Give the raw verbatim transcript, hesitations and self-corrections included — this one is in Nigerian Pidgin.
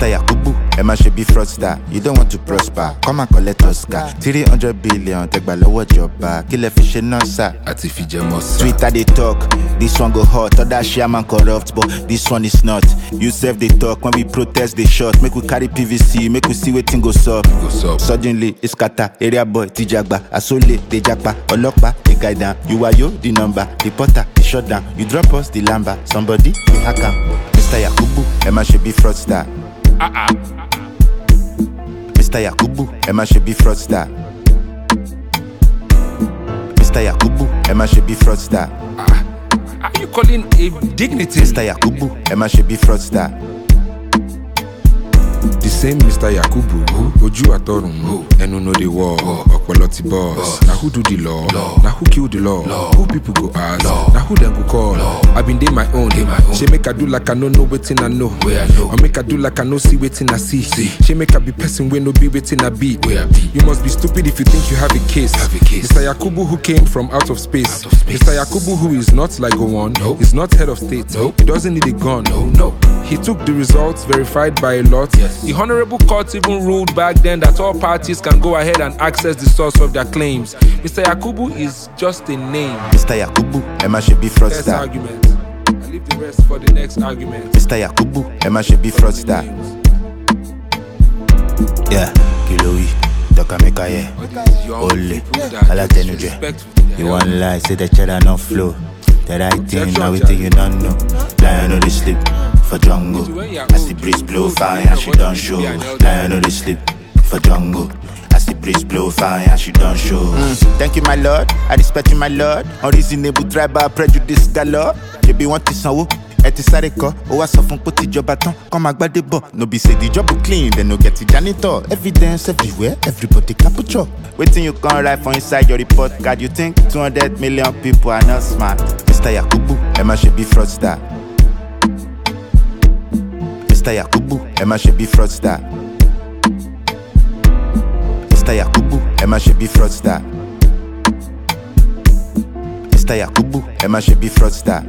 Mister Yakubu, Emma should be fraudster. You don't want to prosper, come and collect Oscar. three hundred billion, take by lower job back. Kill a fish and nonsa. Twitter they talk, this one go hot. Other shaman corrupt, but this one is not. You serve they talk, when we protest they shot. Make we carry P V C, make we see what thing goes up. Suddenly, it's kata, area boy, Tijagba, Asole, they jakpa, Olokpa, they guide down. You are yo, the number, the potter, the shutdown. You drop us, the lamba, somebody, the hacker. Mister Yakubu, Emma should be fraudster. Uh-uh. Mister Yakubu, Emma should be fraudster. Mister Yakubu, Emma should be fraudster. Uh, are you calling a dignity? Mister Yakubu, Emma should be fraudster. The same Mister Yakubu, who Oju Atorun, who Enu know the war, Okpoloti boss. Now who do the law? Now who kill the law? Who people go ask? Now who them go call? I been day my own. She make I do like I know no waiting I know. Or make I do like I know see waiting I see. She make I be person when no be waiting I be. You must be stupid if you think you have a case. Mister Yakubu who came from out of space. Mister Yakubu who is not like Gowon, is not head of state. He doesn't need a gun. No. He took the results verified by a lot. The Honorable Court even ruled back then that all parties can go ahead and access the source of their claims. Mister Yakubu is just a name. Mister Yakubu, Emma should be First fraudster. argument. I leave the rest for the next argument. Mister Yakubu, Emma should be fraudster. Yeah, Kilowi, Dokamekaye, Ole, Alatenuje. You want lie, say the cheddar no flow. The right thing, now we think you don't know. Lion on the sleep for jungle. As the breeze blow fire, and she don't show. Lion on the sleep for jungle. As the breeze blow fire, and she don't show. Mm. Thank you, my lord. I respect you, my lord. Unreasonable tribal prejudice galore. They be want to sanwo. Et sare ko, o wa so fun po ti joba tan, come agbade bo. No be say the job clean, then no get the janitor. Evidence everywhere, everybody capucho. Waiting you can write for inside your report card. You think two hundred million people are not smart? Mister Yakubu, Emma should be fraudster. Mister Yakubu, Emma should be fraudster. Mister Yakubu, Emma should be fraudster. Mister Yakubu, Emma should be fraudster.